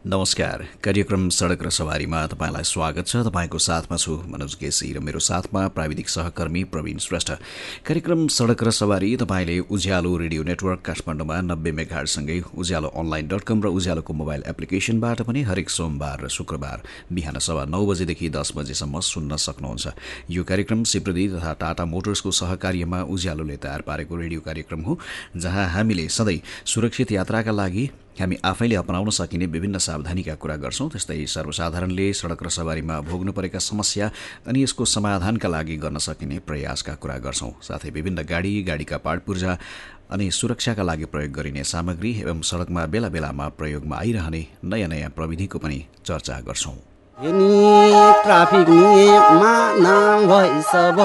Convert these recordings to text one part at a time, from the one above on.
नमस्कार। कार्यक्रम सडक र सवारीमा तपाईंलाई स्वागत छ। तपाईंको साथमा छु मनोज केसी र मेरो साथमा प्राविधिक सहकर्मी प्रवीण श्रेष्ठ। कार्यक्रम सडक र सवारी तपाईंले उज्यालो रेडियो नेटवर्क काठमाडौँमा 90 मेगाहर्जसँगै उज्यालो online.com र उज्यालोको मोबाइल एप्लिकेशनबाट पनि हरेक सोमबार र शुक्रबार बिहान 9:15 बजेदेखि 10 बजेसम्म सुन्न सक्नुहुन्छ। यो कार्यक्रम सिप्रदी तथा टाटा मोटर्सको सहकार्यमा उज्यालोले तयार पारेको रेडियो कार्यक्रम हो, जहाँ हामीले सधैँ सुरक्षित यात्राका लागि हामी आफैले अपनाउन सकिने विभिन्न सावधानीका कुरा गर्छौं। त्यस्तै सर्वसाधारणले सडक र सवारीमा भोग्नु परेका समस्या अनि यसको समाधानका लागि गर्न सकिने प्रयासका कुरा गर्छौं। साथै विभिन्न गाडीका पार्ट पूर्जा अनि सुरक्षाका लागि प्रयोग गरिने सामग्री एवं सडकमा बेला बेलामा प्रयोगमा आइरहने नयाँ नयाँ प्रविधिको पनि चर्चा गर्छौं। ट्राफिक नियममा नाम भई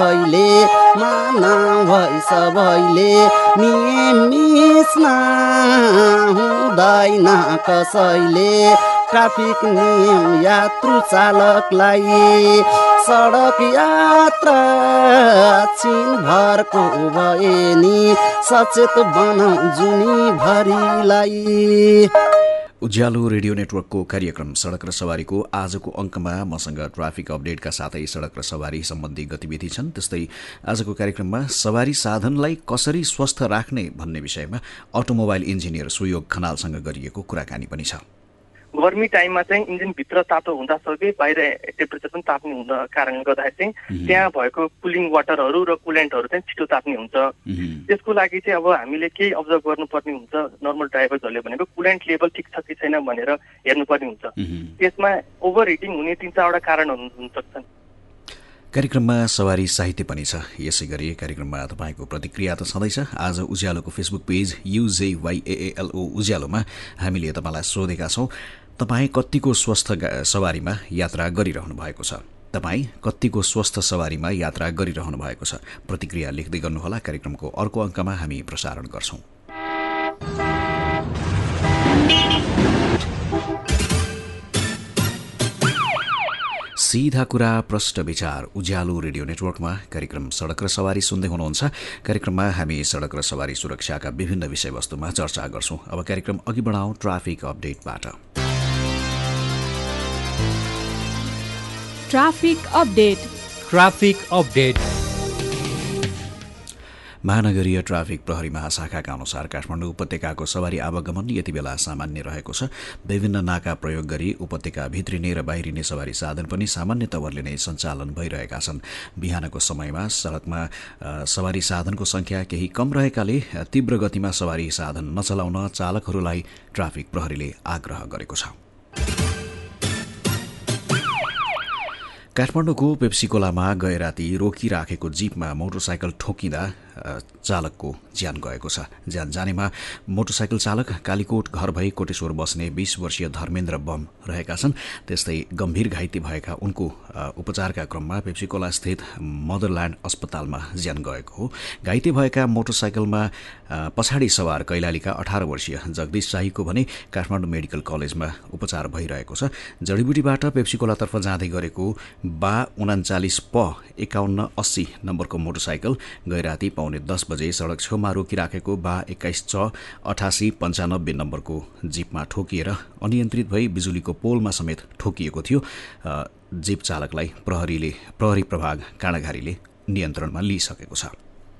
सबैले नियम मिच्न हुँदैन कसैले। ट्राफिक नियम यात्रु चालकलाई सडक यात्रा छिनभरको भए नि सचेत बनाऊ जुनी भरिलाई। उज्यालो रेडियो नेटवर्कको कार्यक्रम सडक र सवारीको आजको अङ्कमा मसँग ट्राफिक अपडेटका साथै सडक र सवारी सम्बन्धी गतिविधि छन्। त्यस्तै आजको कार्यक्रममा सवारी साधनलाई कसरी स्वस्थ राख्ने भन्ने विषयमा अटोमोबाइल इन्जिनियर सुयोग खनालसँग गरिएको कुराकानी पनि छ। गर्मी टाइममा चाहिँ इन्जिनभित्र तातो हुँदासँगै बाहिर टेम्परेचर पनि ताप्ने हुँदा कारणले गर्दाखेरि चाहिँ त्यहाँ भएको कुलिङ वाटरहरू र कुलेन्टहरू चाहिँ छिटो ताप्ने हुन्छ। त्यसको लागि चाहिँ अब हामीले केही अब्जर्भ गर्नुपर्ने हुन्छ। नर्मल ड्राइभर्सहरूले भनेको कुलेन्ट लेभल ठिक छ कि छैन भनेर हेर्नुपर्ने हुन्छ। त्यसमा ओभर हिटिङ हुने 3-4वटा कारणहरू हुन सक्छन्। कार्यक्रममा सवारी साहित्य पनि छ। यसै गरी कार्यक्रममा तपाईको प्रतिक्रिया त सधैँ छ। आज उज्यालोको फेसबुक पेज UJYAALO उज्यालोमा हामीले तपाईँलाई सोधेका छौं, तपाईँ कतिको स्वस्थ सवारीमा यात्रा गरिरहनु भएको छ? तपाईँ कतिको स्वस्थ सवारीमा यात्रा गरिरहनु भएको छ? प्रतिक्रिया लेख्दै गर्नुहोला। कार्यक्रमको अर्को अङ्कमा हामी प्रसारण गर्छौं। सीधा कुरा प्रष्ट विचार उज्यालो रेडियो नेटवर्कमा कार्यक्रम सडक र सवारी सुन्दै हुनुहुन्छ। कार्यक्रममा हामी सडक र सवारी सुरक्षाका विभिन्न विषयवस्तुमा चर्चा गर्छौं। अब कार्यक्रम अघि बढाउँ ट्राफिक अपडेटबाट। ट्राफिक अपडेट महानगरीय ट्राफिक प्रहरी महाशाखाका अनुसार काठमाडौँ उपत्यकाको सवारी आवागमन यति बेला सामान्य रहेको छ। विभिन्न नाका प्रयोग गरी उपत्यका भित्रिने र बाहिरिने सवारी साधन पनि सामान्य तवरले नै सञ्चालन भइरहेका छन्। बिहानको समयमा सडकमा सवारी साधनको संख्या केही कम रहेकाले तीव्र गतिमा सवारी साधन नचलाउन चालकहरूलाई ट्राफिक प्रहरीले आग्रह गरेको छ। काठमाडौँको पेप्सीकोलामा गए राति रोकिराखेको जीपमा मोटरसाइकल ठोकिँदा चालकको ज्यान गएको छ। ज्यान जानेमा मोटरसाइकल चालक कालीकोट घर भई कोटेश्वर बस्ने 20 वर्षीय धर्मेन्द्र बम रहेका छन्। त्यस्तै गम्भीर घाइते भएका उनको उपचारका क्रममा पेप्सीकोला स्थित मदरल्यान्ड अस्पतालमा ज्यान गएको हो। घाइते भएका मोटरसाइकलमा पछाडि सवार कैलालीका 18 वर्षीय जगदीश शाहीको भने काठमाडौँ मेडिकल कलेजमा उपचार भइरहेको छ। जडीबुटीबाट पेप्सीकोलातर्फ जाँदै गरेको बा 39 प 5180 नम्बरको मोटरसाइकल गैराती 9:45 बजे सडक छेउमा रोकिराखेको बा 21 च 8895 नम्बरको जीपमा ठोकिएर अनियन्त्रित भई बिजुलीको पोलमा समेत ठोकिएको थियो। जीप चालकलाई प्रहरी प्रभाग काँडाघारीले नियन्त्रणमा लिइसकेको छ।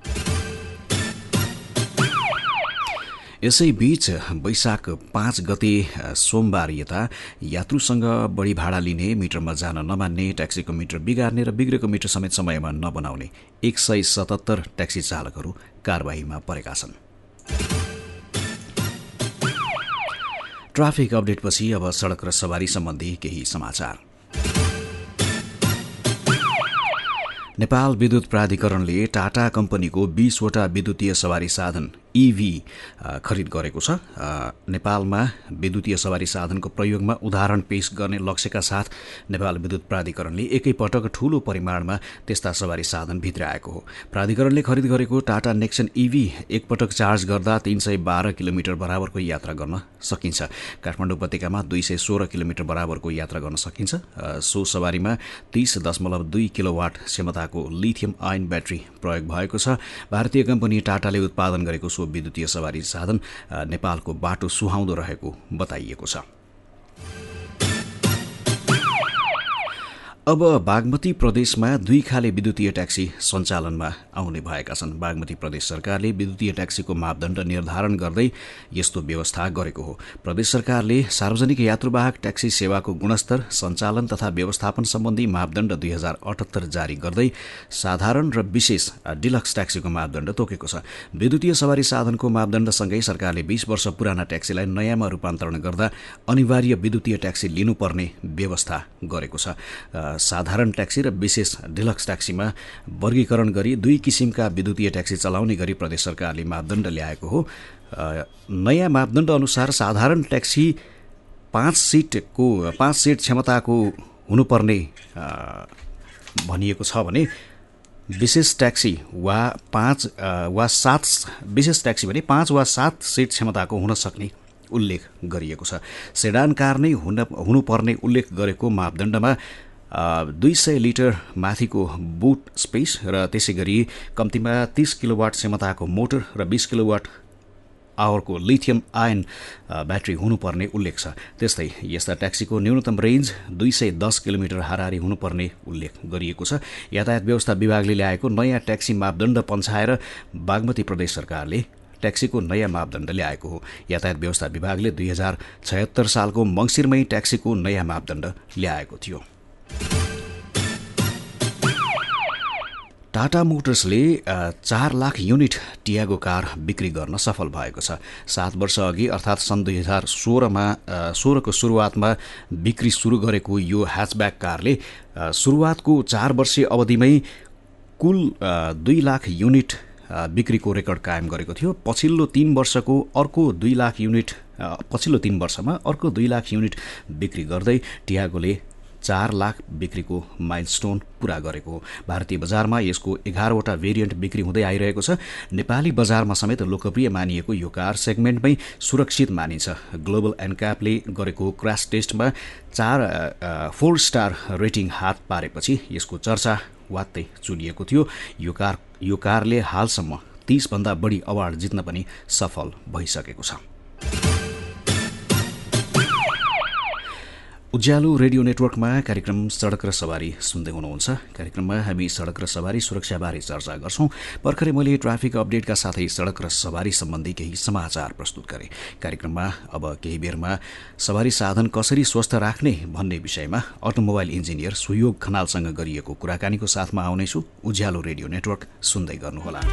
यसैबीच वैशाख 5 गते सोमबार यता यात्रुसँग बढी भाडा लिने, मिटरमा जान नमान्ने, ट्याक्सीको मिटर बिगार्ने र बिग्रेको मिटर समेत समयमा नबनाउने 177 ट्याक्सी चालकहरू कारबाहीमा परेका छन्। ट्राफिक अपडेटपछि अब सडक र सवारी सम्बन्धी केही समाचार। नेपाल विद्युत प्राधिकरणले टाटा कम्पनीको 20वटा विद्युतीय सवारी साधन EV खरिद गरेको छ। नेपालमा विद्युतीय सवारी साधनको प्रयोगमा उदाहरण पेश गर्ने लक्ष्यका साथ नेपाल विद्युत प्राधिकरणले एकैपटक ठूलो परिमाणमा त्यस्ता सवारी साधन भित्राएको हो। प्राधिकरणले खरिद गरेको टाटा नेक्सन EV एकपटक चार्ज गर्दा 312 किलोमिटर बराबरको यात्रा गर्न सकिन्छ। काठमाडौँ उपत्यकामा 216 किलोमिटर बराबरको यात्रा गर्न सकिन्छ। सो सवारीमा 30.2 किलोवाट क्षमताको लिथियम आयन ब्याट्री प्रयोग भएको छ। भारतीय कम्पनी टाटाले उत्पादन गरेको विद्युतीय सवारी साधन नेपालको बाटो सुहाउँदो रहेको बताइएको छ। अब बागमती प्रदेशमा 2 खाले विद्युतीय ट्याक्सी सञ्चालनमा आउने भएका छन्। बागमती प्रदेश सरकारले विद्युतीय ट्याक्सीको मापदण्ड निर्धारण गर्दै यस्तो व्यवस्था गरेको हो। प्रदेश सरकारले सार्वजनिक यात्रुवाहक ट्याक्सी सेवाको गुणस्तर, सञ्चालन तथा व्यवस्थापन सम्बन्धी मापदण्ड 2078 जारी गर्दै साधारण र विशेष डिलक्स ट्याक्सीको मापदण्ड तोकेको छ। विद्युतीय सवारी साधनको मापदण्डसँगै सरकारले 20 वर्ष पुराना ट्याक्सीलाई नयाँमा रूपान्तरण गर्दा अनिवार्य विद्युतीय ट्याक्सी लिनुपर्ने व्यवस्था गरेको छ। साधारण ट्याक्सी र विशेष डिलक्स ट्याक्सीमा वर्गीकरण गरी 2 किसिमका विद्युतीय ट्याक्सी चलाउने गरी प्रदेश सरकारले मापदण्ड ल्याएको हो। नयाँ मापदण्ड अनुसार साधारण ट्याक्सी 5 सीट क्षमताको हुनुपर्ने भनिएको छ भने विशेष ट्याक्सी वा 5 वा 7 सीट क्षमताको हुन सक्ने उल्लेख गरिएको छ। सेडान कार नै हुनुपर्ने उल्लेख गरेको मापदण्डमा 200 लिटर माथिको बुट स्पेस र त्यसै गरी कम्तीमा 30 किलोवाट क्षमताको मोटर र 20 किलोवाट आवरको लिथियम आयन ब्याट्री हुनुपर्ने उल्लेख छ। त्यस्तै यस्ता ट्याक्सीको न्यूनतम रेन्ज 210 किलोमिटर हाराहारी हुनुपर्ने उल्लेख गरिएको छ। यातायात व्यवस्था विभागले ल्याएको नयाँ ट्याक्सी मापदण्ड पन्छाएर बागमती प्रदेश सरकारले ट्याक्सीको नयाँ मापदण्ड ल्याएको हो। यातायात व्यवस्था विभागले 2076 सालको मङ्सिरमै ट्याक्सीको नयाँ मापदण्ड ल्याएको थियो। टाटा मोटर्सले 4 लाख युनिट टियागो कार बिक्री गर्न सफल भएको छ। 7 वर्ष अघि अर्थात् सन् 2016को सुरुवातमा बिक्री सुरु गरेको यो ह्याचब्याक कारले सुरुवातको 4 वर्षीय अवधिमै कुल 2 लाख युनिट बिक्रीको रेकर्ड कायम गरेको थियो। पछिल्लो 3 वर्षमा अर्को 2 लाख युनिट बिक्री गर्दै टियागोले 4 लाख बिक्रीको माइलस्टोन पूरा गरेको हो। भारतीय बजारमा यसको 11 वटा भेरिएन्ट बिक्री हुँदै आइरहेको छ। नेपाली बजारमा समेत लोकप्रिय मानिएको यो कार सेगमेन्टमै सुरक्षित मानिन्छ। ग्लोबल एनक्यापले गरेको क्रास टेस्टमा 4 स्टार रेटिङ हात पारेपछि यसको चर्चा वात्तै चुलिएको थियो। यो कारले हालसम्म 30 भन्दा बढी अवार्ड जित्न पनि सफल भइसकेको छ। उज्यालो रेडियो नेटवर्कमा कार्यक्रम सडक र सवारी सुन्दै हुनुहुन्छ। कार्यक्रममा हामी सडक र सवारी सुरक्षाबारे चर्चा गर्छौं। भर्खरै मैले ट्राफिक अपडेटका साथै सडक र सवारी सम्बन्धी केही समाचार प्रस्तुत गरे। कार्यक्रममा अब केही बेरमा सवारी साधन कसरी स्वस्थ राख्ने भन्ने विषयमा अटोमोबाइल इन्जिनियर सुयोग खनालसँग गरिएको कुराकानीको साथमा आउनेछु। उज्यालो रेडियो नेटवर्क सुन्दै गर्नुहोला।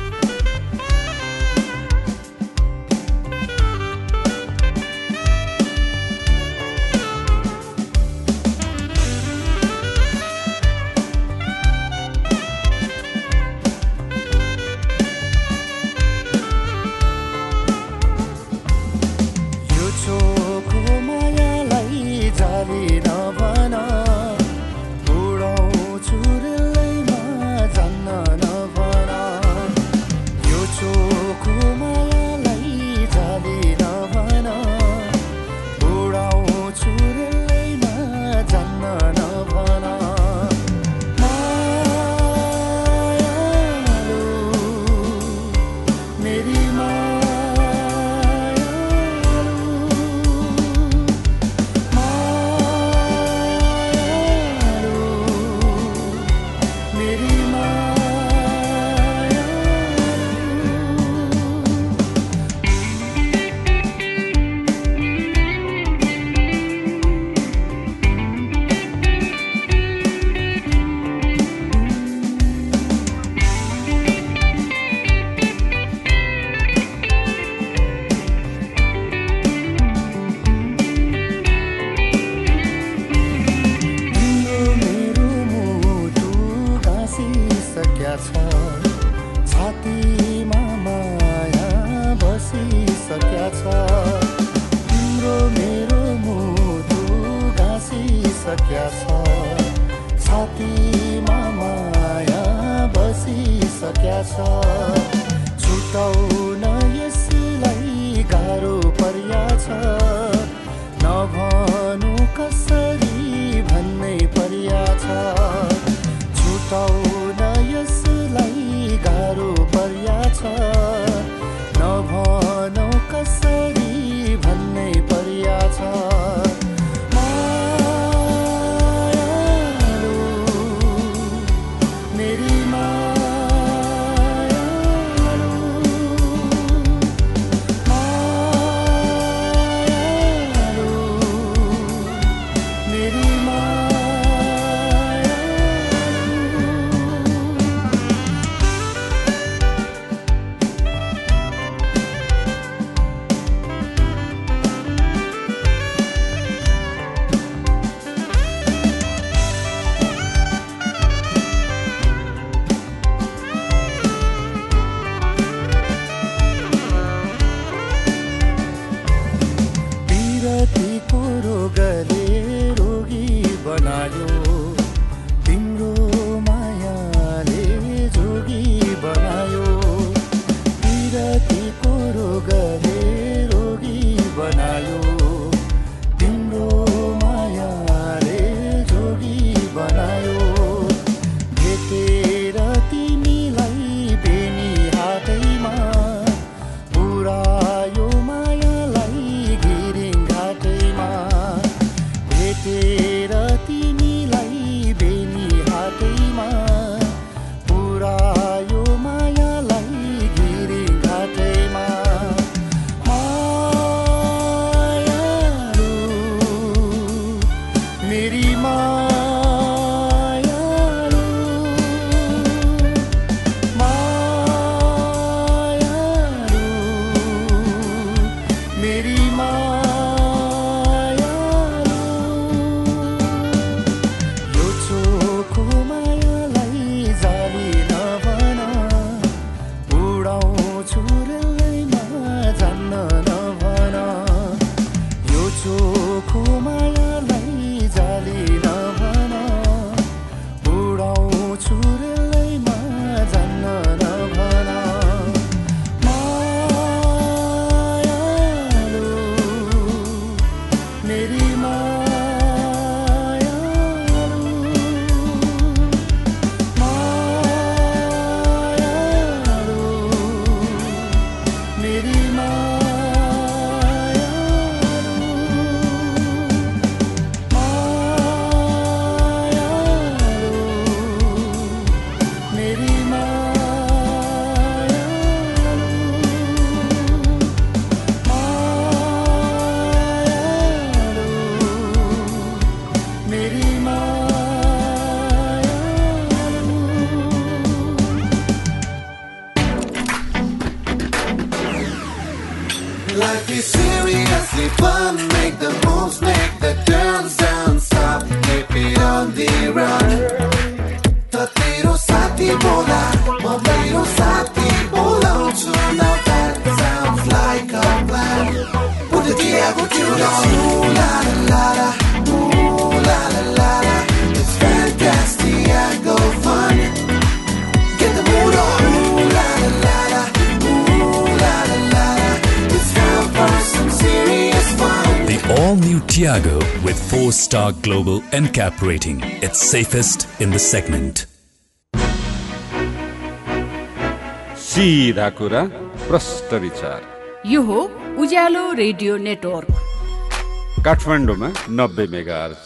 छुटाउन यसलाई गाह्रो पर्या छ, नभनु कसरी भन्नै पर्या छ। छुटाउन यसलाई गाह्रो पर्या छ, नभनु कसरी भन्नै पर्या छ। मायालु All new Tiago with 4-star global NCAP rating. It's safest in the segment. सीधा कुरा प्रष्ट विचार यो हो उज्यालो रेडियो नेटवर्क काठमाडौँमा 90 मेगाहर्ज।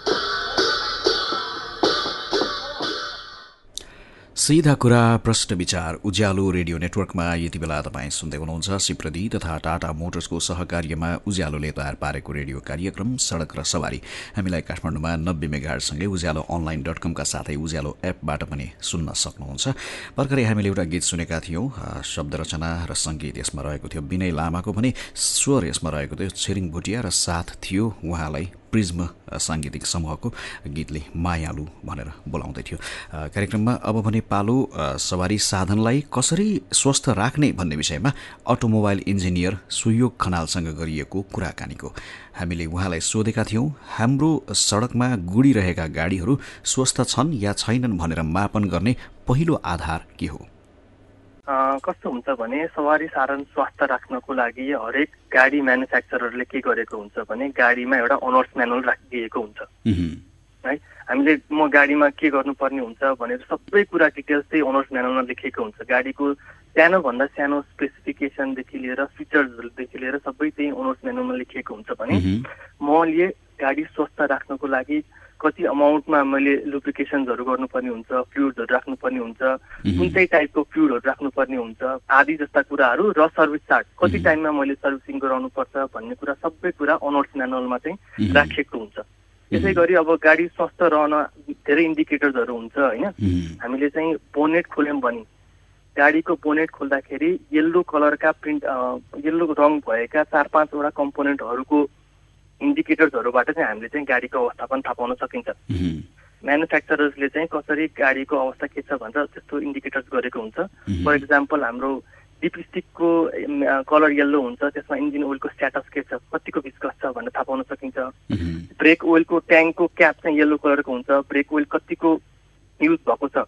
सीधा कुरा प्रश्न विचार उज्यालो रेडियो नेटवर्कमा यति बेला तपाईँ सुन्दै हुनुहुन्छ सिप्रदी तथा टाटा मोटर्सको सहकार्यमा उज्यालोले तयार पारेको रेडियो कार्यक्रम सडक र सवारी। हामीलाई काठमाडौँमा 90 मेगाहर्जसँगै उज्यालो online.com का साथै उज्यालो एपबाट पनि सुन्न सक्नुहुन्छ। भर्खरै हामीले एउटा गीत सुनेका थियौं, शब्द रचना र संगीत यसमा रहेको थियो विनय लामाको भने स्वर यसमा रहेको थियो छिरिङ भुटिया र साथ थियो उहाँलाई प्रिज्म सांगीतिक समूहको गीतले मायालु भनेर बोलाउँदै थियो। कार्यक्रममा अब भने पालो सवारी साधनलाई कसरी स्वस्थ राख्ने भन्ने विषयमा अटोमोबाइल इन्जिनियर सुयोग खनालसँग गरिएको कुराकानीको। हामीले उहाँलाई सोधेका थियौं, हाम्रो सडकमा गुडिरहेका गाडीहरू स्वस्थ छन् या छैनन् भनेर मापन गर्ने पहिलो आधार के हो? कस्तो हुन्छ भने सवारी साधन स्वास्थ्य राख्नको लागि हरेक गाडी म्यानुफ्याक्चररले के गरेको हुन्छ भने गाडीमा एउटा ओनर्स म्यानुअल राखिदिएको हुन्छ है। हामीले म गाडीमा के गर्नुपर्ने हुन्छ भनेर सबै कुरा डिटेल्स चाहिँ ओनर्स म्यानुअलमा लेखिएको हुन्छ। गाडीको सानोभन्दा सानो स्पेसिफिकेसनदेखि लिएर फिचर्सदेखि लिएर सबै चाहिँ ओनर्स म्यानुअलमा लेखिएको हुन्छ भने मैले गाडी स्वस्थ राख्नको लागि कति अमाउन्टमा मैले लुब्रिकेसन्सहरू गर्नुपर्ने हुन्छ, फ्लुइड्सहरू राख्नुपर्ने हुन्छ, कुन चाहिँ टाइपको फ्लुइडहरू राख्नुपर्ने हुन्छ आदि जस्ता कुराहरू र सर्भिस चार्ट कति टाइममा मैले सर्भिसिङ गराउनुपर्छ भन्ने कुरा सबै कुरा ओनर्स म्यानुअलमा चाहिँ राखिएको हुन्छ। त्यसै गरी अब गाडी स्वस्थ रहन धेरै इन्डिकेटर्सहरू हुन्छ होइन। हामीले चाहिँ बोनेट खोल्यौँ भने गाडीको बोनेट खोल्दाखेरि येल्लो कलरका येल्लो रङ भएका 4-5वटा कम्पोनेन्टहरूको इन्डिकेटर्सहरूबाट चाहिँ हामीले चाहिँ गाडीको अवस्था पनि थाहा पाउन सकिन्छ। म्यानुफ्याक्चरर्सले चाहिँ कसरी गाडीको अवस्था के छ भनेर त्यस्तो इन्डिकेटर्स गरेको हुन्छ। फर इक्जाम्पल हाम्रो लिपस्टिकको कलर येल्लो हुन्छ, त्यसमा इन्जिन ओइलको स्ट्याटस के छ, कतिको विस्कस छ भनेर थाहा पाउन सकिन्छ। ब्रेक ओइलको ट्याङ्कको क्याप चाहिँ येल्लो कलरको हुन्छ, ब्रेक ओइल कतिको युज भएको छ,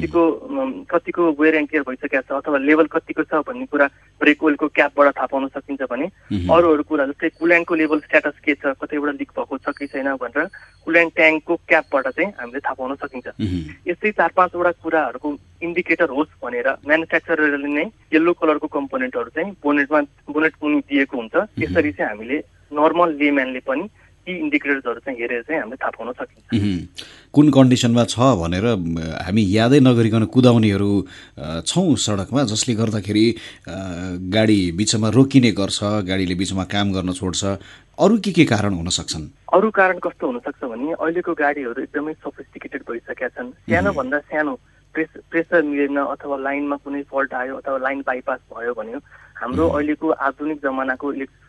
कतिको वेयर एन्ड टियर भइसकेको छ अथवा लेभल कतिको छ भन्ने कुरा ब्रेक ओइलको क्यापबाट थाहा पाउन सकिन्छ भने अरू कुरा जस्तै कुल्यान्टको लेभल स्ट्याटस के छ, कतैबाट लिक भएको छ कि छैन भनेर कुल्यान्ट ट्याङ्कको क्यापबाट चाहिँ हामीले थाहा पाउन सकिन्छ। यस्तै 4-5वटा कुराहरूको इन्डिकेटर होस् भनेर म्यानुफ्याक्चररले नै येल्लो कलरको कम्पोनेन्टहरू चाहिँ बोनेट मुनि दिएको हुन्छ। यसरी चाहिँ हामीले नर्मल लेम्यानले पनि यी इन्डिकेटर्सहरू चाहिँ हेरेर चाहिँ हामीले थाहा पाउन सकिन्छ कुन कन्डिसनमा छ भनेर। हामी यादै नगरिकन कुदाउनेहरू छौँ सडकमा, जसले गर्दाखेरि गाडी बिचमा रोकिने गर्छ, गाडीले बिचमा काम गर्न छोड्छ। अरू के कारण हुन सक्छन्? अरू कारण कस्तो हुनसक्छ भने अहिलेको गाडीहरू एकदमै सोफिस्टिकेटेड भइसकेका छन्। सानोभन्दा सानो प्रेसर मिलेन अथवा लाइनमा कुनै फल्ट आयो अथवा लाइन बाइपास भयो भने हाम्रो अहिलेको आधुनिक जमानाको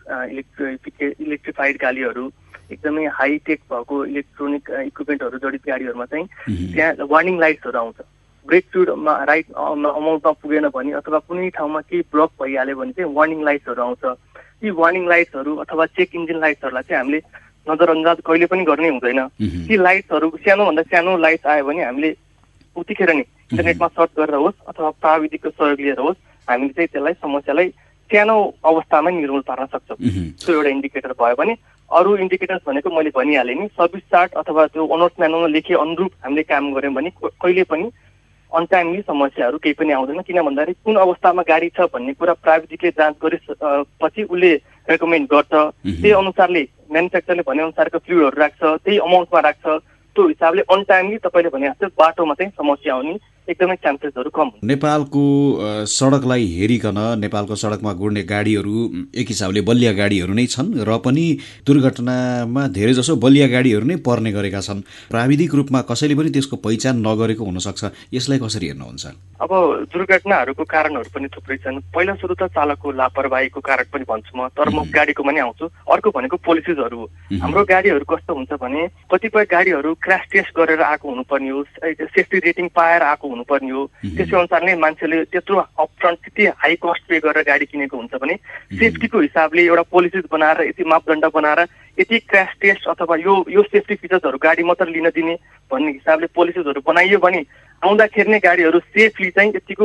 इलेक्ट्रिफाइड गाडीहरू एकदमै हाइटेक भएको इलेक्ट्रोनिक इक्विपमेन्टहरू जडित गाडीहरूमा चाहिँ त्यहाँ वार्निङ लाइट्सहरू आउँछ। ब्रेक फ्लुइडमा राइट अमाउन्टमा पुगेन भने अथवा कुनै ठाउँमा केही ब्लक भइहाल्यो भने चाहिँ वार्निङ लाइट्सहरू आउँछ। ती वार्निङ लाइट्सहरू अथवा चेक इन्जिन लाइट्सहरूलाई चाहिँ हामीले नजरअन्दाज कहिले पनि गर्नै हुँदैन। ती लाइट्सहरू सानोभन्दा सानो लाइट्स आयो भने हामीले उतिखेर नै इन्टरनेटमा सर्च गरेर होस् अथवा प्राविधिकको सहयोग लिएर होस् हामीले चाहिँ त्यसलाई समस्यालाई सानो अवस्थामा निर्मूल पार्न सक्छौँ। त्यो एउटा इन्डिकेटर भयो भने अरू इन्डिकेटर्स भनेको मैले भनिहालेँ नि, सर्भिस चार्ट अथवा त्यो ओनर्स म्यानुअलमा लेखे अनुरूप हामीले काम गऱ्यौँ भने कहिले पनि अनटाइमली समस्याहरू केही पनि आउँदैन। किन भन्दाखेरि कुन अवस्थामा गाडी छ भन्ने कुरा प्राविधिकले जाँच गरेपछि उसले रेकमेन्ड गर्छ। त्यही अनुसारले म्यानुफ्याक्चरले भनेअनुसारको फ्लुइडहरू राख्छ, त्यही अमाउन्टमा राख्छ। त्यो हिसाबले अनटाइमली तपाईँले भने जस्तो बाटोमा चाहिँ समस्या आउने एकदमै चान्सेसहरू कम हुन्छ। नेपालको सडकलाई हेरिकन नेपालको सडकमा गुड्ने गाडीहरू एक हिसाबले बलिया गाडीहरू नै छन् र पनि दुर्घटनामा धेरै जसो बलिया गाडीहरू नै पर्ने गरेका छन्। प्राविधिक रूपमा कसैले पनि त्यसको पहिचान नगरेको हुनसक्छ। यसलाई कसरी हेर्नुहुन्छ? अब दुर्घटनाहरूको कारणहरू पनि थुप्रै छन्। पहिलो सुरु त चालकको लापरवाहीको कारण पनि भन्छु म, तर म गाडीकोमा नै आउँछु। अर्को भनेको पोलिसीजहरू हो। हाम्रो गाडीहरू कस्तो हुन्छ भने कतिपय गाडीहरू क्रास टेस्ट गरेर आएको हुनुपर्ने हो, सेफ्टी रेटिङ पाएर आएको हुनुपर्ने हो। त्यसै अनुसार नै मान्छेले त्यत्रो अपफ्रन्ट त्यति हाई कस्ट पे गरेर गाडी किनेको हुन्छ भने सेफ्टीको हिसाबले एउटा पोलिसिज बनाएर यति मापदण्ड बनाएर यति क्रास टेस्ट अथवा यो सेफ्टी फिचर्सहरू गाडी मात्र लिन दिने भन्ने हिसाबले पोलिसिजहरू बनाइयो भने आउँदाखेरि नै गाडीहरू सेफली चाहिँ यतिको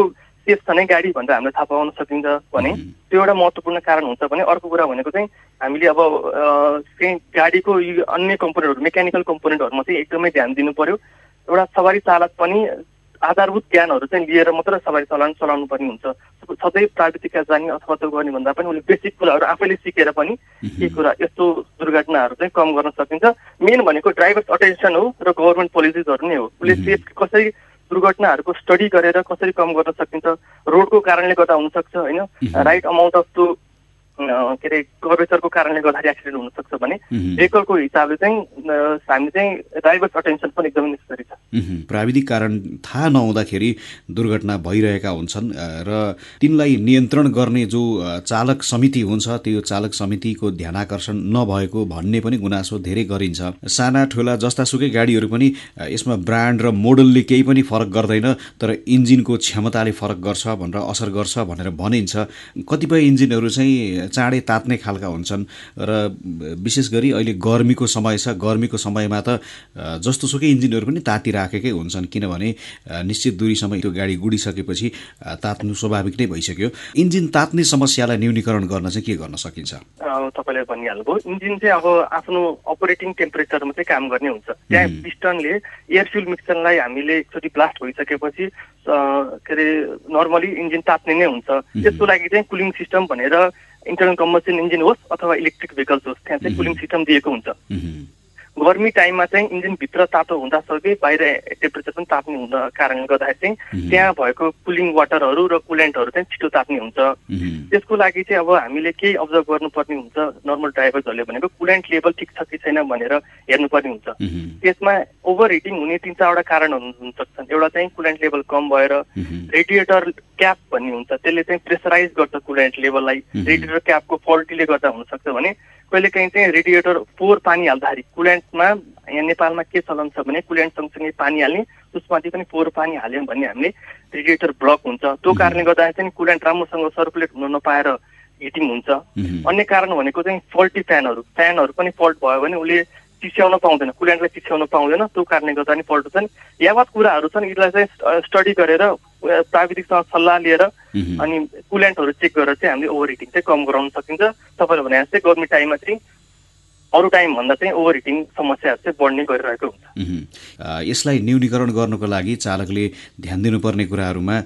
सेफ छ नै गाडी भनेर हामीले थाहा पाउन सकिन्छ भने त्यो एउटा महत्त्वपूर्ण कारण हुन्छ भने अर्को कुरा भनेको चाहिँ हामीले अब चाहिँ गाडीको यो अन्य कम्पोनेन्टहरू मेकानिकल कम्पोनेन्टहरूमा चाहिँ एकदमै ध्यान दिनु पर्यो। एउटा सवारी चालक पनि आधारभूत ज्ञानहरू चाहिँ लिएर मात्र सवारी चलाउनु पर्ने हुन्छ। सधैँ प्राविधिकका जाने अथवा त्यो गर्ने भन्दा पनि उसले बेसिक कुराहरू आफैले सिकेर पनि के कुरा यस्तो दुर्घटनाहरू चाहिँ कम गर्न सकिन्छ। मेन भनेको ड्राइभर्स अटेन्सन हो र गभर्मेन्ट पोलिसिजहरू नै हो। उसले सेफ कसरी दुर्घटनाहरूको स्टडी गरेर कसरी कम गर्न सकिन्छ, रोडको कारणले गर्दा हुनसक्छ होइन, राइट अमाउन्ट अफ त्यो के अरे कर्वेचरको कारणले गर्दाखेरि एक्सिडेन्ट हुनसक्छ भने भेहिकलको हिसाबले चाहिँ हामी चाहिँ ड्राइभर्स अटेन्सन पनि एकदमै नेसेसरी छ। प्राविधिक कारण थाहा नहुँदाखेरि दुर्घटना भइरहेका हुन्छन् र तिनलाई नियन्त्रण गर्ने जो चालक समिति हुन्छ त्यो चालक समितिको ध्यानाकर्षण नभएको भन्ने पनि गुनासो धेरै गरिन्छ। साना ठुला जस्तासुकै गाडीहरू पनि यसमा ब्रान्ड र मोडलले केही पनि फरक गर्दैन, तर इन्जिनको क्षमताले फरक गर्छ भनेर असर गर्छ भनेर भनिन्छ। कतिपय इन्जिनहरू चाहिँ चाँडै तात्ने खालका हुन्छन् र विशेष गरी अहिले गर्मीको समय छ। गर्मीको समयमा त जस्तोसुकै इन्जिनहरू पनि तातिराखेकै हुन्छन्, किनभने निश्चित दूरीसम्म त्यो गाडी गुडिसकेपछि तात्नु स्वाभाविक नै भइसक्यो। इन्जिन तात्ने समस्यालाई न्यूनीकरण गर्न चाहिँ के गर्न सकिन्छ? तपाईँले भनिहाल्नुभयो, इन्जिन चाहिँ अब आफ्नो अपरेटिङ टेम्परेचरमा चाहिँ काम गर्ने हुन्छ। त्यहाँ पिस्टनले एयर फ्युल मिक्सचरलाई हामीले एकचोटि ब्लास्ट भइसकेपछि के अरे नर्मली इन्जिन तात्ने नै हुन्छ। त्यसको लागि चाहिँ कुलिङ सिस्टम भनेर इन्टरनल कम्बसन इन्जिन होस् अथवा इलेक्ट्रिक भेहिकल्स होस् त्यहाँ चाहिँ कुलिङ सिस्टम दिएको हुन्छ। गर्मी टाइममा चाहिँ इन्जिनभित्र तातो हुँदासँगै बाहिर टेम्परेचर पनि ताप्ने हुन कारणले गर्दाखेरि चाहिँ त्यहाँ भएको कुलिङ वाटरहरू र कुलेन्टहरू चाहिँ छिटो ताप्ने हुन्छ। त्यसको लागि चाहिँ अब हामीले केही अब्जर्भ गर्नुपर्ने हुन्छ। नर्मल ड्राइभर्सहरूले भनेको कुलेन्ट लेभल ठिक छ कि छैन भनेर हेर्नुपर्ने हुन्छ। त्यसमा ओभर हिटिङ हुने 3-4वटा कारणहरू हुन सक्छन्। एउटा चाहिँ कुलेन्ट लेभल कम भएर रेडिएटर क्याप भन्ने हुन्छ, त्यसले चाहिँ प्रेसराइज गर्छ कुलेन्ट लेभललाई। रेडिएटर क्यापको फल्टीले गर्दा हुनसक्छ भने कहिलेकाहीँ चाहिँ रेडिएटर फोहोर पानी हाल्दाखेरि कुलेन्टमा यहाँ नेपालमा के चलन छ भने कुलेन्ट सँगसँगै पानी हाल्ने, त्यसमाथि पनि फोहोर पानी हाल्यौँ भने हामीले रेडिएटर ब्लक हुन्छ। त्यो कारणले गर्दा चाहिँ कुलेन्ट राम्रोसँग सर्कुलेट हुन नपाएर हिटिङ हुन्छ। अन्य कारण भनेको चाहिँ फल्टी फ्यानहरू पनि फल्ट भयो भने उसले चिस्याउन पाउँदैन, कुलेन्टलाई चिस्याउन पाउँदैन। त्यो कारणले गर्दा नि फल्ट छन्। यावत कुराहरू छन्, यसलाई चाहिँ स्टडी गरेर प्राविधिकसँग सल्लाह लिएर अनि कुलेन्टहरू चेक गरेर चाहिँ हामीले ओभर हिटिङ चाहिँ कम गराउन सकिन्छ। तपाईँले भने जस्तै गर्मी टाइममा चाहिँ अरू टाइम भन्दा चाहिँ ओभर हिटिङ समस्याहरू चाहिँ बढ्ने गरिरहेको हुन्छ। यसलाई न्यूनीकरण गर्नको लागि चालकले ध्यान दिनुपर्ने कुराहरूमा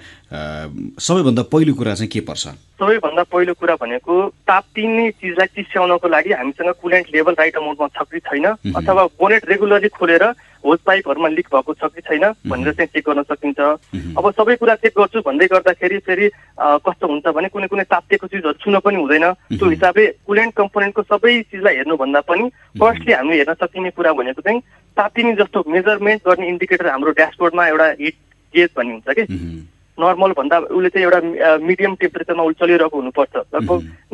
सबैभन्दा पहिलो कुरा चाहिँ के पर्छ? सबैभन्दा पहिलो कुरा भनेको तात्तिने चिजलाई चिस्याउनको लागि हामीसँग कुलेन्ट लेभल राइट अमाउन्टमा छ कि छैन, अथवा बोनेट रेगुलरली खोलेर होज पाइपहरूमा लिक भएको छ कि छैन भनेर चाहिँ चेक गर्न सकिन्छ। अब सबै कुरा चेक गर्छु भन्दै गर्दाखेरि फेरि कस्तो हुन्छ भने कुनै कुनै तात्तिएको चिजहरू छुन पनि हुँदैन। त्यो हिसाबले कुलेन्ट कम्पोनेन्टको सबै चिजलाई हेर्नुभन्दा पनि फर्स्टली हामीले हेर्न सकिने कुरा भनेको चाहिँ तात्तिने जस्तो मेजरमेन्ट गर्ने इन्डिकेटर हाम्रो ड्यासबोर्डमा एउटा हिट गेज भन्ने हुन्छ कि नर्मल भन्दा उसले चाहिँ एउटा मिडियम टेम्परेचरमा उसले चलिरहेको हुनुपर्छ। लगभग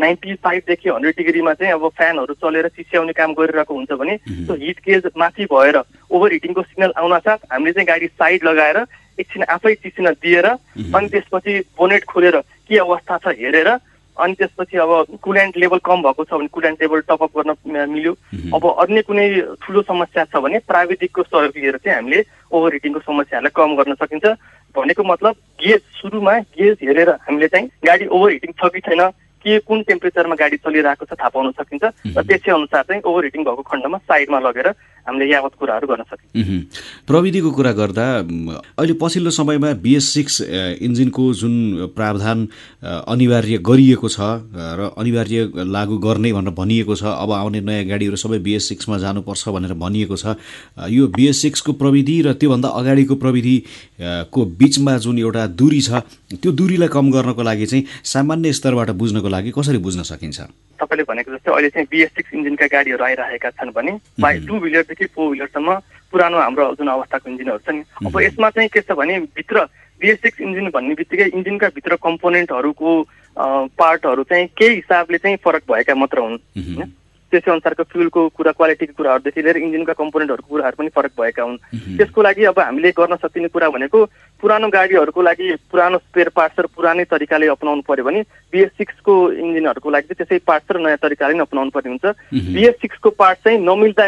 95देखि 100 डिग्रीमा चाहिँ अब फ्यानहरू चलेर चिस्याउने काम गरिरहेको हुन्छ भने त्यो हिट गेज माथि भएर ओभर हिटिङको सिग्नल आउनसाथ हामीले चाहिँ गाडी साइड लगाएर एकछिन आफै चिस्न दिएर अनि त्यसपछि बोनेट खोलेर के अवस्था छ हेरेर अनि त्यसपछि अब कुलेन्ट लेभल कम भएको छ भने कुलेन्ट लेभल टपअप गर्न मिल्यो। अब अन्य कुनै ठुलो समस्या छ भने प्राविधिकको सहयोग लिएर चाहिँ हामीले ओभर हिटिङको समस्याहरूलाई कम गर्न सकिन्छ। भनेको मतलब गेज सुरुमा गेज हेरेर हामीले चाहिँ गाडी ओभर हिटिङ छ कि छैन, के कुन टेम्परेचरमा गाडी चलिरहेको छ थाहा पाउन सकिन्छ र त्यसै अनुसार चाहिँ ओभर हिटिङ भएको खण्डमा साइडमा लगेर हामीले यावत कुराहरू गर्न सकिन्छ। प्रविधिको कुरा गर्दा अहिले पछिल्लो समयमा BS6 इन्जिनको जुन प्रावधान अनिवार्य गरिएको छ र अनिवार्य लागू गर्ने भनेर भनिएको छ, अब आउने नयाँ गाडीहरू सबै BS6 मा जानुपर्छ भनेर भनिएको छ। यो BS6 को प्रविधि र त्योभन्दा अगाडिको प्रविधिको बीचमा जुन एउटा दूरी छ त्यो दूरीलाई कम गर्नको लागि चाहिँ सामान्य स्तरबाट बुझ्नको लागि कसरी बुझ्न सकिन्छ? तपाईँले भनेको जस्तै अहिले चाहिँ BS6 इन्जिनका गाडीहरू आइरहेका छन् भने 2 व्हिलरदेखि 4 व्हिलरसम्म पुरानो हाम्रो जुन अवस्थाको इन्जिनहरू छ नि, अब यसमा चाहिँ के छ भने भित्र BS6 इन्जिन भन्ने बित्तिकै इन्जिनका भित्र कम्पोनेन्टहरूको पार्टहरू चाहिँ केही हिसाबले चाहिँ फरक भएका मात्र हुन् होइन। त्यसै अनुसारको फ्युलको कुरा, क्वालिटीको कुराहरूदेखि लिएर इन्जिनका कम्पोनेन्टहरूको कुराहरू पनि फरक भएका हुन्। त्यसको लागि अब हामीले गर्न सकिने कुरा भनेको पुरानो गाडीहरूको लागि पुरानो स्पेयर पार्ट्सहरू पुरानै तरिकाले अपनाउनु पर्यो भने BS6 को इन्जिनहरूको लागि चाहिँ त्यसै पार्ट्स र नयाँ तरिकाले नै अपनाउनु पर्ने हुन्छ। BS6 को पार्ट चाहिँ नमिल्दा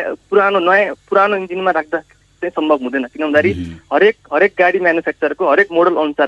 पुरानो इन्जिनमा राख्दा चाहिँ सम्भव हुँदैन, किन भन्दाखेरि हरेक गाडी म्यानुफ्याक्चरको हरेक मोडल अनुसारको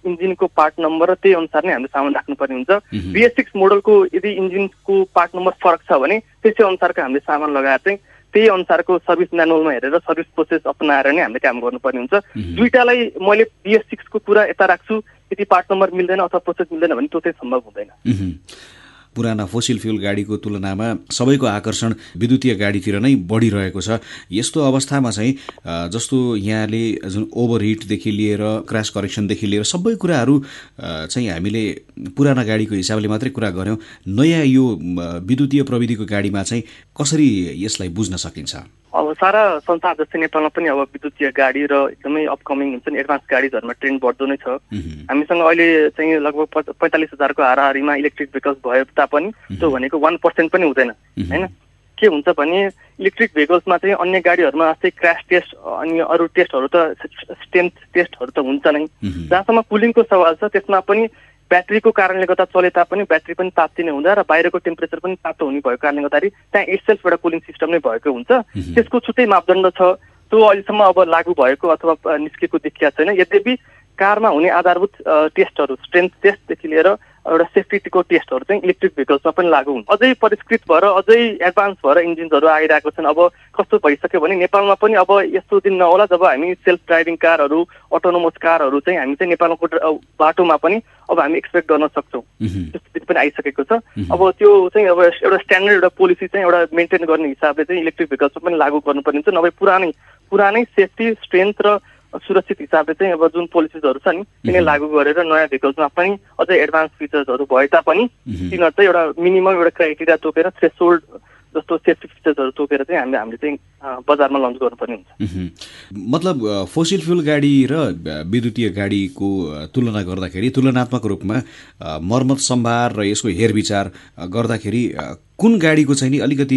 इन्जिनको पार्ट नम्बर र त्यही अनुसार नै हामीले सामान राख्नुपर्ने हुन्छ। BS6 मोडलको यदि इन्जिनको पार्ट नम्बर फरक छ भने त्यसै अनुसारको हामीले सामान लगाएर चाहिँ त्यही अनुसारको सर्भिस म्यानुअलमा हेरेर सर्भिस प्रोसेस अपनाएर नै हामीले काम गर्नुपर्ने हुन्छ। दुईटालाई मैले BS6 को कुरा यता राख्छु, यदि पार्ट नम्बर मिल्दैन अथवा प्रोसेस मिल्दैन भने त्यो चाहिँ सम्भव हुँदैन। पुराना फोसिल फ्युल गाडीको तुलनामा सबैको आकर्षण विद्युतीय गाडीतिर नै बढिरहेको छ। यस्तो अवस्थामा चाहिँ जस्तो यहाँले जुन ओभरहिटदेखि लिएर क्रास करेक्सनदेखि लिएर सबै कुराहरू चाहिँ हामीले पुराना गाडीको हिसाबले मात्रै कुरा गऱ्यौँ, नयाँ यो विद्युतीय प्रविधिको गाडीमा चाहिँ कसरी यसलाई बुझ्न सकिन्छ? अब सारा संसार जस्तै नेपालमा पनि अब विद्युतीय गाडी र एकदमै अपकमिङ हुन्छ नि एडभान्स गाडीहरूमा ट्रेन्ड बढ्दो नै छ। हामीसँग अहिले चाहिँ लगभग 45,000 को हाराहारीमा इलेक्ट्रिक भेहिकल्स भए तापनि त्यो भनेको 1% पनि हुँदैन हैन। के हुन्छ भने इलेक्ट्रिक भेहिकल्समा चाहिँ अन्य गाडीहरूमा जस्तै क्र्यास टेस्ट अनि अरू टेस्टहरू त स्ट्रेन्थ टेस्टहरू त हुन्छ नै। जहाँसम्म कुलिङको सवाल छ त्यसमा पनि ब्याट्रीको कारणले गर्दा चले तापनि ब्याट्री पनि तात्तिने हुँदा र बाहिरको टेम्परेचर पनि तातो हुने भएको कारणले गर्दाखेरि त्यहाँ इटसेल्फ एउटा कुलिङ सिस्टम नै भएको हुन्छ। त्यसको छुट्टै मापदण्ड छ, त्यो अहिलेसम्म अब लागू भएको अथवा निस्केको देखिया छैन। यद्यपि कारमा हुने आधारभूत टेस्टहरू स्ट्रेन्थ टेस्टदेखि लिएर एउटा सेफ्टीको टेस्टहरू चाहिँ इलेक्ट्रिक भेहिकल्समा पनि लागू हुन्छ। अझै परिष्कृत भएर अझै एडभान्स भएर इन्जिनहरू आइरहेको छन्। अब कस्तो भइसक्यो भने नेपालमा पनि अब यस्तो दिन नहोला जब हामी सेल्फ ड्राइभिङ कारहरू अटोनोमस कारहरू चाहिँ हामी चाहिँ नेपालको बाटोमा पनि अब हामी एक्सपेक्ट गर्न सक्छौँ। त्यस्तो दिन पनि आइसकेको छ। अब त्यो चाहिँ अब एउटा स्ट्यान्डर्ड एउटा पोलिसी चाहिँ एउटा मेन्टेन गर्ने हिसाबले चाहिँ इलेक्ट्रिक भेहिकल्समा पनि लागू गर्नुपर्ने हुन्छ। नभए पुरानै सेफ्टी स्ट्रेन्थ र सुरक्षित हिसाबले चाहिँ अब जुन पोलिसिजहरू छ नि तिनीहरू लागू गरेर नयाँ भेहिकल्समा पनि अझै एडभान्स फिचर्सहरू भए तापनि तिनीहरू चाहिँ एउटा मिनिमम एउटा क्राइटेरिया तोकेर थ्रेसहोल्ड जस्तो सेफ्टी फिचर्सहरू तोकेर चाहिँ हामीले चाहिँ बजारमा लन्च गर्नुपर्ने हुन्छ। मतलब फोसिल फ्युल गाडी र विद्युतीय गाडीको तुलना गर्दाखेरि तुलनात्मक रूपमा मर्मत सम्भार र यसको हेरविचार गर्दाखेरि कुन गाडीको चाहिँ नि अलिकति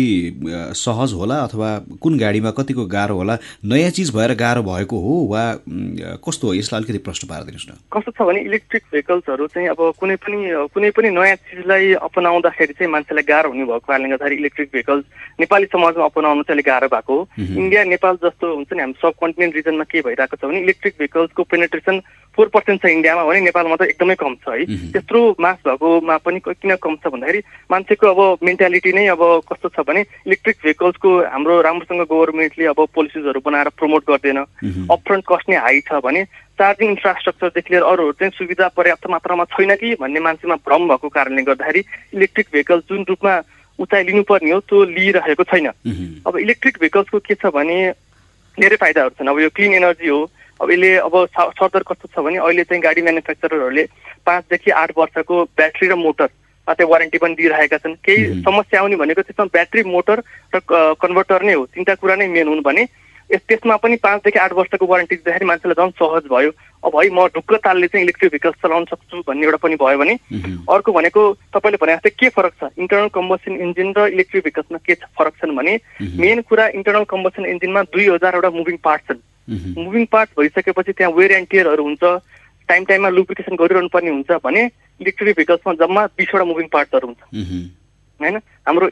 सहज होला अथवा कुन गाडीमा कतिको गाह्रो होला, नयाँ चिज भएर गाह्रो भएको हो वा कस्तो हो? यसलाई अलिकति प्रश्न पारिदिनुहोस् न। कस्तो छ भने इलेक्ट्रिक भेहिकल्सहरू चाहिँ अब कुनै पनि नयाँ चिजलाई अपनाउँदाखेरि चाहिँ मान्छेलाई गाह्रो हुने भएको कारणले गर्दाखेरि इलेक्ट्रिक भेहिकल्स नेपाली समाजमा अपनाउनु चाहिँ अलिक गाह्रो भएको हो। इन्डिया नेपाल जस्तो हुन्छ नि हाम्रो सब कन्टिनेन्ट रिजनमा के भइरहेको छ भने इलेक्ट्रिक भेहिकल्सको पेनिट्रेसन 4% छ इन्डियामा भने नेपालमा त एकदमै कम छ है। त्यत्रो मास भएकोमा पनि किन कम छ भन्दाखेरि मान्छेको अब मेन्टालिटी नै अब कस्तो छ भने इलेक्ट्रिक भेहिकल्सको हाम्रो राम्रोसँग गभर्मेन्टले अब पोलिसिजहरू बनाएर प्रमोट गर्दैन। अपफ्रन्ट कस्ट नै हाई छ भने चार्जिङ इन्फ्रास्ट्रक्चरदेखि लिएर अरूहरू चाहिँ सुविधा पर्याप्त मात्रामा छैन कि भन्ने मान्छेमा भ्रम भएको कारणले गर्दाखेरि इलेक्ट्रिक भेहिकल्स जुन रूपमा उचाइ लिनुपर्ने हो त्यो लिइरहेको छैन। अब इलेक्ट्रिक भेहिकल्सको के छ भने धेरै फाइदाहरू छन्। अब यो क्लिन एनर्जी हो। अब यसले अब फर्दर कस्तो छ भने अहिले चाहिँ गाडी म्यानुफ्याक्चररहरूले 5 देखि 8 वर्षको ब्याट्री र मोटर त्यो वारेन्टी पनि दिइरहेका छन्। केही समस्या आउने भनेको त्यसमा ब्याट्री मोटर र कन्भर्टर नै हो, तिनवटा कुरा नै मेन हुन् भने त्यसमा पनि 5 देखि 8 वर्षको वारेन्टी दिँदाखेरि मान्छेलाई झन् सहज भयो। अब है म ढुक्क तालले चाहिँ इलेक्ट्रिक भेहिकल्स चलाउन सक्छु भन्ने एउटा पनि भयो भने अर्को भनेको तपाईँले भने जस्तै के फरक छ इन्टरनल कम्बसन इन्जिन र इलेक्ट्रिक भेहिकल्समा के फरक छन् भने मेन कुरा इन्टरनल कम्बसन इन्जिनमा 2000 वटा मुभिङ पार्ट छन्। मुभिङ पार्ट भइसकेपछि त्यहाँ वेयर एन्ड टियरहरू हुन्छ, टाइममा लुब्रिकेसन गरिरहनु पर्ने हुन्छ भने इलेक्ट्रिक भेहिकल्समा जम्मा 20 वटा मुभिङ पार्ट्सहरू हुन्छ हैन। हाम्रो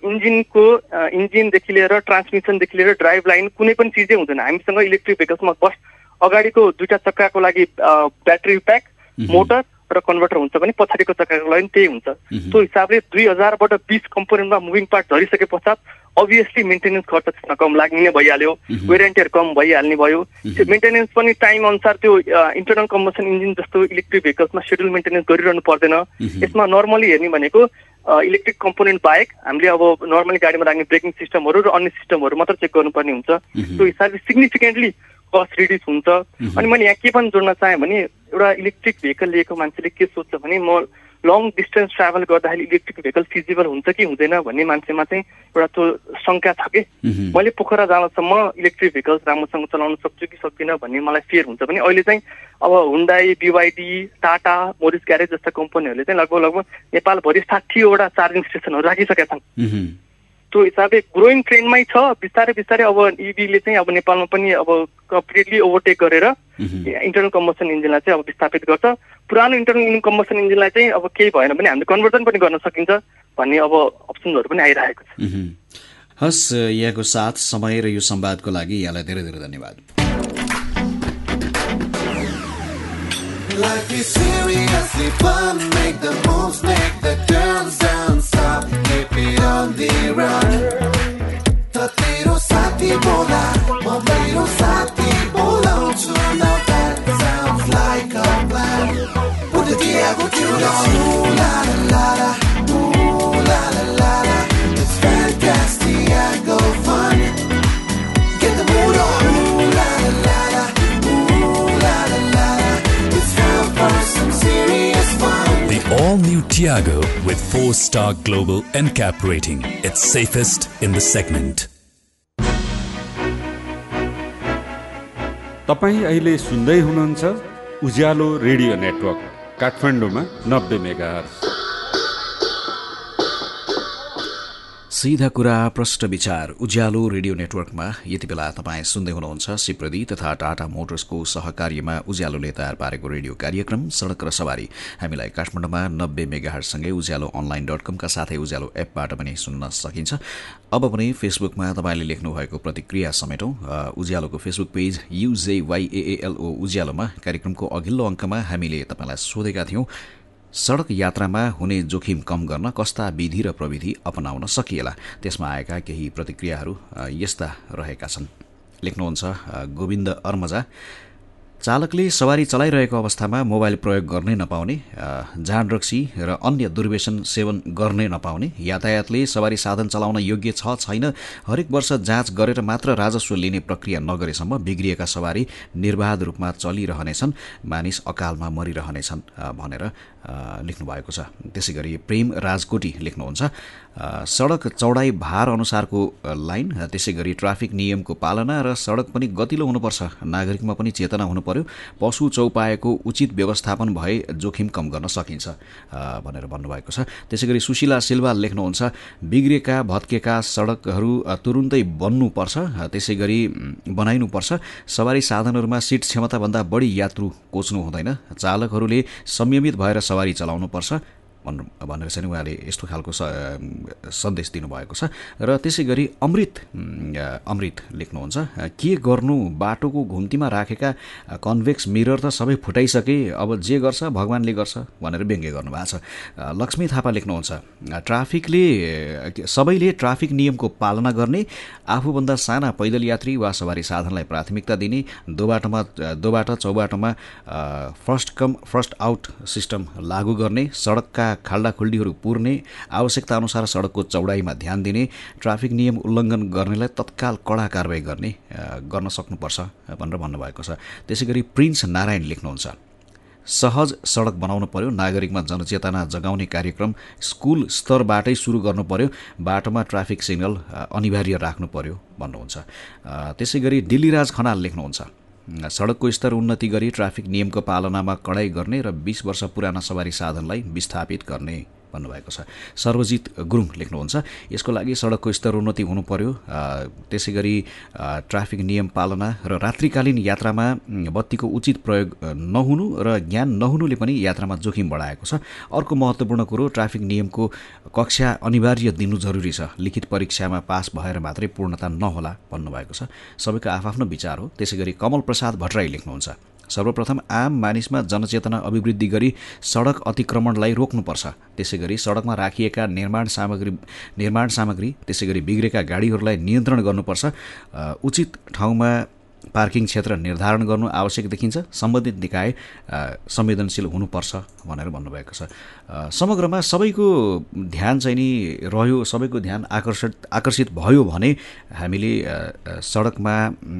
इन्जिनदेखि लिएर ट्रान्समिसनदेखि लिएर ड्राइभ लाइन कुनै पनि चिजै हुँदैन। हामीसँग इलेक्ट्रिक भेहिकल्समा बस अगाडिको दुईटा चक्काको लागि ब्याट्री प्याक मोटर र कन्भर्टर हुन्छ भने पछाडिको चक्काको लागि त्यही हुन्छ। त्यो हिसाबले 2000बाट 20 कम्पोनेन्टमा मुभिङ पार्ट झरिसके पश्चात अभियसली मेन्टेनेन्स खर्च त्यसमा कम लाग्ने नै भइहाल्यो, वेयर एन्ड टियर कम भइहाल्ने भयो। त्यो मेन्टेनेन्स पनि टाइम अनुसार त्यो इन्टरनल कम्बसन इन्जिन जस्तो इलेक्ट्रिक भेहिकल्समा सेड्युल मेन्टेनेन्स गरिरहनु पर्दैन। यसमा नर्मली हेर्ने भनेको इलेक्ट्रिक कम्पोनेन्ट बाहेक हामीले अब नर्मली गाडीमा राख्ने ब्रेकिङ सिस्टमहरू र अन्य सिस्टमहरू मात्र चेक गर्नुपर्ने हुन्छ। त्यो हिसाबले सिग्निफिकेन्टली कस्ट रिड्युस हुन्छ। अनि मैले यहाँ के पनि जोड्न चाहेँ भने एउटा इलेक्ट्रिक भेहिकल लिएको मान्छेले के सोच्छ भने म लङ डिस्टेन्स ट्राभल गर्दाखेरि इलेक्ट्रिक भेहिकल फिजिबल हुन्छ कि हुँदैन भन्ने मान्छेमा चाहिँ एउटा त्यो शङ्का छ कि मैले पोखरा जाँदासम्म इलेक्ट्रिक भेहिकल्स राम्रोसँग चलाउन सक्छु कि सक्दिनँ भन्ने मलाई फियर हुन्छ भने अहिले चाहिँ अब Hyundai, BYD, Tata, Morris garage जस्ता कम्पनीहरूले चाहिँ लगभग नेपालभरि 60 वटा चार्जिङ स्टेसनहरू राखिसकेका छन्। त्यो हिसाबले ग्रोइङ ट्रेन्डमै छ। बिस्तारै अब इभीले चाहिँ अब नेपालमा पनि अब कम्प्लिटली ओभरटेक गरेर इन्टरनल कम्बसन इन्जिनलाई चाहिँ अब विस्थापित गर्छ। पुरानो इन्टरनल कम्बसन इन्जिनलाई चाहिँ अब केही भएन भने हामीले कन्भर्जन पनि गर्न सकिन्छ भन्ने अब अप्सनहरू पनि आइरहेको छ। हस्, यहाँको साथ समय र यो संवादको लागि यहाँलाई धेरै धेरै धन्यवाद। Life is seriously fun. Make the moves, make the turns, don't stop. Keep it on the run. त तेरो साथी बोला, म मेरो साथी बोलाउँछु. Now that sounds like a plan. Put the Diego tune on. Ooh la la la la, ooh la la la la. It's fantastico fun. Get the mood on. Ooh la la la la, ooh la la la la. It's time for some serious fun. The all-new Tiago with 4-star global NCAP rating. It's safest in the segment. तपाईँ अहिले सुन्दै हुनुहुन्छ उज्यालो radio network काठमाडौँमा 90 megahertz. सीधा कुरा प्रष्ट विचार उज्यालो radio नेटवर्कमा यति बेला तपाईँ सुन्दै हुनुहुन्छ सिप्रदी तथा टाटा मोटर्सको सहकार्यमा उज्यालोले तयार पारेको रेडियो कार्यक्रम सडक र सवारी। हामीलाई काठमाडौँमा 90 मेगाहर्जसँगै उज्यालो online.com का साथै उज्यालो एपबाट पनि सुन्न सकिन्छ। अब पनि फेसबुकमा तपाईँले लेख्नुभएको प्रतिक्रिया समेटौँ। उज्यालोको फेसबुक पेज UJYAALO उज्यालोमा कार्यक्रमको अघिल्लो अङ्कमा हामीले तपाईँलाई सोधेका थियौं, सडक यात्रामा हुने जोखिम कम गर्न कस्ता विधि र प्रविधि अपनाउन सकिएला। त्यसमा आएका केही प्रतिक्रियाहरू यस्ता रहेका छन्। लेख्नुहुन्छ गोविन्द अर्मजा, चालकले सवारी चलाइरहेको अवस्थामा मोबाइल प्रयोग गर्नै नपाउने, जाँड रक्सी र अन्य दुर्व्यसन सेवन गर्नै नपाउने, यातायातले सवारी साधन चलाउन योग्य छ छैन हरेक वर्ष जाँच गरेर मात्र राजस्व लिने प्रक्रिया नगरेसम्म बिग्रिएका सवारी निर्बाध रूपमा चलिरहनेछन्, मानिस अकालमा मरिरहनेछन् भनेर लेख्नु भएको छ। त्यसै गरी प्रेम राजकोटी लेख्नुहुन्छ, सडक चौडाइ भार अनुसारको लाइन, त्यसै गरी ट्राफिक नियमको पालना र सडक पनि गतिलो हुनुपर्छ, नागरिकमा पनि चेतना हुनु पर्यो, पशु चौपाएको उचित व्यवस्थापन भए जोखिम कम गर्न सकिन्छ भनेर भन्नुभएको छ। त्यसै गरी सुशीला सिल्वा लेख्नुहुन्छ, बिग्रेका भत्केका सडकहरू तुरुन्तै बन्नुपर्छ, त्यसै गरी बनाइनुपर्छ, सवारी साधनहरूमा सिट क्षमताभन्दा बढी यात्रु कोच्नु हुँदैन, चालकहरूले संयमित भएर सवारी चलाउनुपर्छ भनेर चाहिँ उहाँले यस्तो खालको सन्देश दिनुभएको छ। र त्यसै गरी अमृत लेख्नुहुन्छ, के गर्नु, बाटोको घुम्तीमा राखेका कन्भेक्स मिरर त सबै फुटाइसके, अब जे गर्छ भगवानले गर्छ भनेर व्यङ्ग्य गर्नुभएको छ। लक्ष्मी थापा लेख्नुहुन्छ, सबैले ट्राफिक नियमको पालना गर्ने, आफूभन्दा साना पैदल यात्री वा सवारी साधनलाई प्राथमिकता दिने, दोबाटो चौबाटोमा first come first out system लागू गर्ने, सडकका खाल्डाखुल्डीहरू पुर्ने, आवश्यकता अनुसार सडकको चौडाइमा ध्यान दिने, ट्राफिक नियम उल्लङ्घन गर्नेलाई तत्काल कडा कारबाही गर्न सक्नुपर्छ भनेर भन्नुभएको छ। त्यसै गरी प्रिन्स नारायण लेख्नुहुन्छ, सहज सडक बनाउनु पर्यो, नागरिकमा जनचेतना जगाउने कार्यक्रम स्कुल स्तरबाटै सुरु गर्नु पर्यो, बाटोमा ट्राफिक सिग्नल अनिवार्य राख्नु पर्यो भन्नुहुन्छ। त्यसै गरी दिल्लीराज खनाल लेख्नुहुन्छ, सडकको स्तर उन्नति गरी ट्राफिक नियमको पालनामा कडाई गर्ने र 20 वर्ष पुराना सवारी साधनलाई विस्थापित गर्ने भन्नुभएको छ। सर्वजित गुरुङ लेख्नुहुन्छ, यसको लागि सडकको स्तर उन्नति हुनु पर्यो, त्यसै गरी ट्राफिक नियम पालना र रात्रिकालीन यात्रामा बत्तीको उचित प्रयोग नहुनु र ज्ञान नहुनुले पनि यात्रामा जोखिम बढाएको छ। अर्को महत्त्वपूर्ण कुरो, ट्राफिक नियमको कक्षा अनिवार्य दिनु जरुरी छ, लिखित परीक्षामा पास भएर मात्रै पूर्णता नहोला भन्नुभएको छ। सबैको आफ्आफ्नो विचार हो। त्यसै गरी कमल प्रसाद भट्टराई लेख्नुहुन्छ, सर्वप्रथम आम मानिसमा जनचेतना अभिवृद्धि गरी सडक अतिक्रमणलाई रोक्नुपर्छ, त्यसै गरी सडकमा राखिएका निर्माण सामग्री त्यसै गरी बिग्रेका गाडीहरूलाई नियन्त्रण गर्नुपर्छ, उचित ठाउँमा पार्किङ क्षेत्र निर्धारण गर्नु आवश्यक देखिन्छ, सम्बन्धित निकाय संवेदनशील हुनुपर्छ भनेर भन्नुभएको छ। समग्रमा सबैको ध्यान चाहिँ नि रह्यो, सबैको ध्यान आकर्षित भयो भने हामीले सडकमा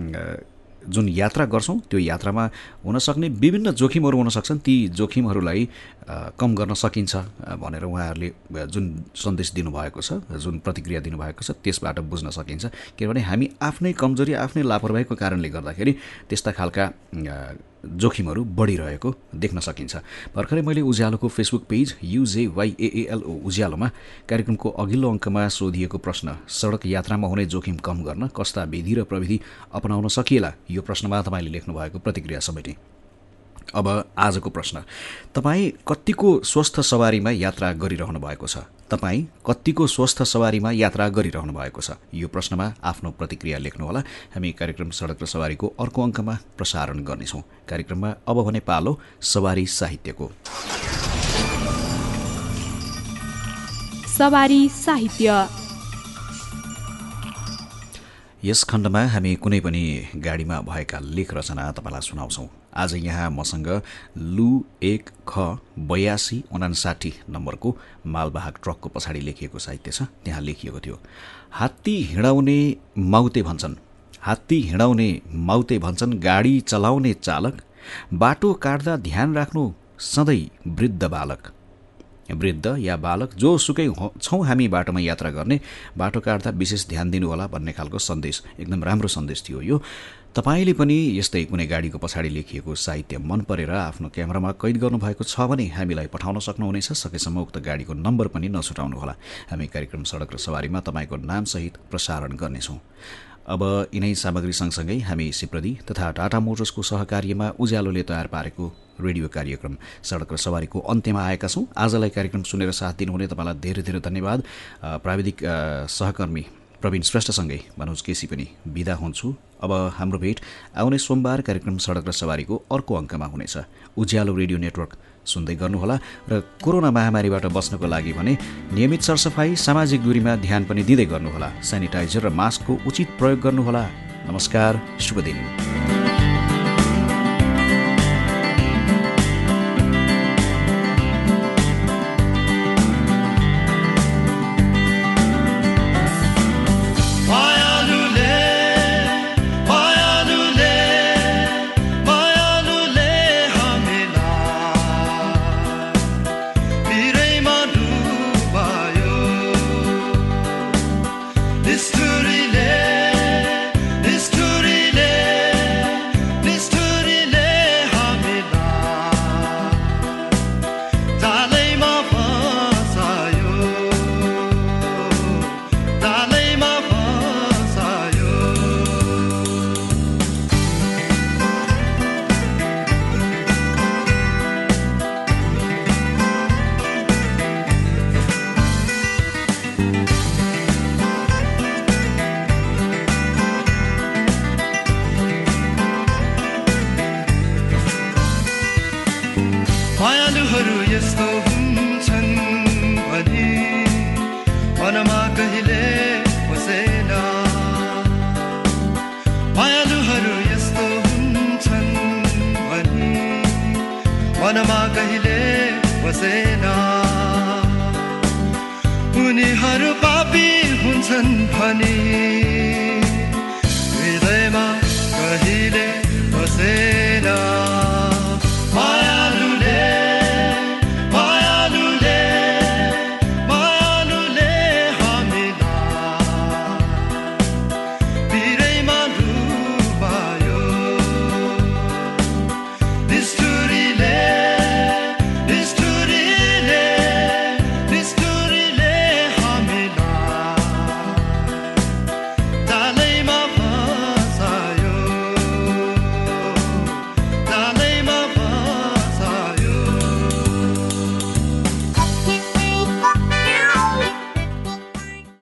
जुन यात्रा गर्छौं त्यो यात्रामा हुन सक्ने विभिन्न जोखिमहरू हुन सक्छन्, ती जोखिमहरूलाई कम गर्न सकिन्छ भनेर उहाँहरूले जुन सन्देश दिनुभएको छ, जुन प्रतिक्रिया दिनुभएको छ त्यसबाट बुझ्न सकिन्छ। किनभने हामी आफ्नै कमजोरी, आफ्नै लापरवाहीको कारणले गर्दाखेरि त्यस्ता खालका जोखिमहरू बढिरहेको देख्न सकिन्छ। भर्खरै मैले उज्यालोको फेसबुक पेज UJYAALO उज्यालोमा कार्यक्रमको अघिल्लो अङ्कमा सोधिएको प्रश्न, सडक यात्रामा हुने जोखिम कम गर्न कस्ता विधि र प्रविधि अपनाउन सकिएला, यो प्रश्नमा तपाईँले लेख्नु भएको प्रतिक्रिया समेटे। अब आजको प्रश्न, तपाईँ कतिको स्वस्थ सवारीमा यात्रा गरिरहनु भएको छ? तपाईँ कतिको स्वस्थ सवारीमा यात्रा गरिरहनु भएको छ? यो प्रश्नमा आफ्नो प्रतिक्रिया लेख्नुहोला। हामी कार्यक्रम सडक र सवारीको अर्को अङ्कमा प्रसारण गर्नेछौँ। कार्यक्रममा अब भने पालो सवारी साहित्यको। सवारी साहित्य। यस खण्डमा हामी कुनै पनि गाडीमा भएका लेख रचना तपाईँलाई सुनाउँछौँ। आज यहाँ मसँग लु 1 ख 8259 नम्बरको मालवाहक ट्रकको पछाडि लेखिएको साहित्य छ। त्यहाँ लेखिएको थियो, हात्ती हिँडाउने माउते भन्छन्, हात्ती हिँडाउने माउते भन्छन्, गाडी चलाउने चालक, बाटो काट्दा ध्यान राख्नु सधैँ वृद्ध बालक। वृद्ध या बालक जोसुकै छौँ हामी बाटोमा यात्रा गर्ने, बाटो काट्दा विशेष ध्यान दिनुहोला भन्ने खालको सन्देश, एकदम राम्रो सन्देश थियो यो। तपाईँले पनि यस्तै कुनै गाडीको पछाडि लेखिएको साहित्य मन परेर आफ्नो क्यामेरामा कैद गर्नुभएको छ भने हामीलाई पठाउन सक्नुहुनेछ। सकेसम्म उक्त गाडीको नम्बर पनि नछुटाउनुहोला। हामी कार्यक्रम सडक र सवारीमा तपाईँको नामसहित प्रसारण गर्नेछौँ। अब यिनै सामग्री सँगसँगै हामी सिप्रदी तथा टाटा मोटर्सको सहकार्यमा उज्यालोले तयार पारेको रेडियो कार्यक्रम सडक र सवारीको अन्त्यमा आएका छौँ। आजलाई कार्यक्रम सुनेर साथ दिनुहुने तपाईँलाई धेरै धेरै धन्यवाद। प्राविधिक सहकर्मी प्रवीण श्रेष्ठसँगै मनोज केसी पनि बिदा हुन्छु। अब हाम्रो भेट आउने सोमबार कार्यक्रम सडक र सवारीको अर्को अङ्कमा हुनेछ। उज्यालो रेडियो नेटवर्क सुन्दै गर्नुहोला र कोरोना महामारीबाट बच्नको लागि भने नियमित सरसफाई, सामाजिक दूरीमा ध्यान पनि दिँदै गर्नुहोला। सेनिटाइजर र मास्कको उचित प्रयोग गर्नुहोला। नमस्कार, शुभ दिन। मायालुहरू यस्तो हुन्छन् भनी मनमा कहिले बसेन। मायालुहरू यस्तो हुन्छन् भनी मनमा कहिले बसेन। उनीहरू पापी हुन्छन् भनी